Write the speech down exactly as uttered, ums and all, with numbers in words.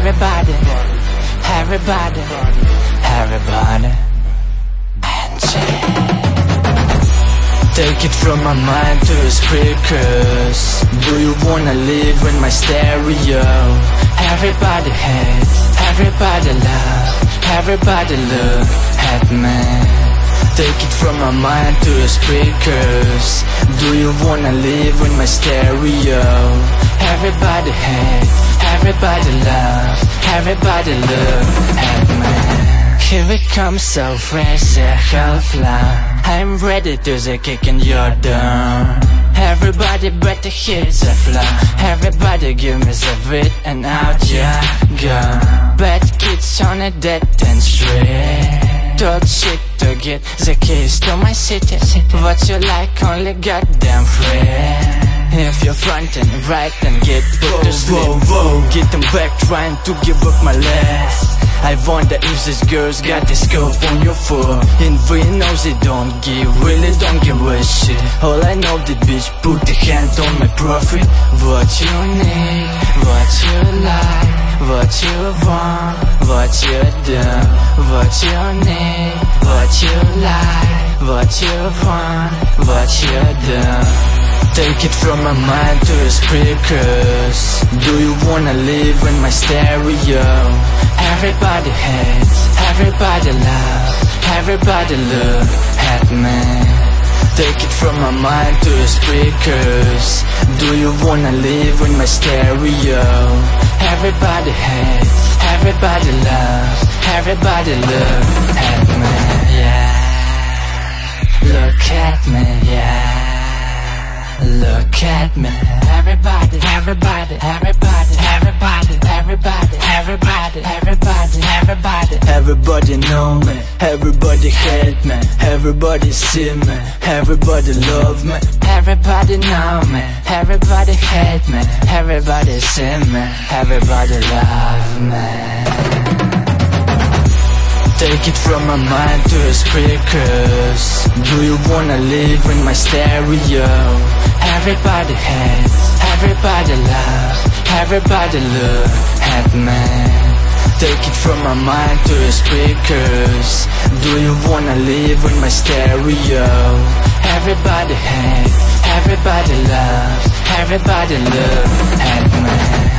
everybody, everybody, everybody, and take it from my mind to the speakers. Do you wanna live in my stereo? Everybody hate, everybody love, everybody look at me. Take it from my mind to the speakers. Do you wanna live in my stereo? Everybody hate, everybody love, everybody look at me. Here it comes so fresh, a hellfly. I'm ready to the kick in your door. Everybody better hit the floor. Everybody give me the beat and out you go. Bad kids on a dead end street. Talk shit to get the keys to my city. What you like, only goddamn free. If you're front and right, then get put to sleep. Whoa, whoa, get them back trying to give up my last. I wonder if these girls got the scope on your foot. And we know they don't give, really don't give a shit. All I know that bitch put the hand on my profit. What you need, what you like, what you want, what you do. What you need, what you like, what you want, what you do. Take it from my mind to the speakers. Do you wanna live in my stereo? Everybody hates, everybody love, everybody look at me. Take it from my mind to the speakers. Do you wanna live in my stereo? Everybody hates, everybody love, everybody look at me. Yeah, look at me, yeah. Look at me. Everybody, everybody, everybody, everybody, everybody, everybody, everybody, everybody. Everybody know me, everybody hate me, everybody see me, everybody love me. Everybody know me, everybody hate me, everybody see me, everybody love me. Take it from my mind to the speakers. Do you wanna live in my stereo? Everybody hates, everybody love, everybody look at me. Take it from my mind to the speakers. Do you wanna live in my stereo? Everybody hate, everybody love, everybody look at me.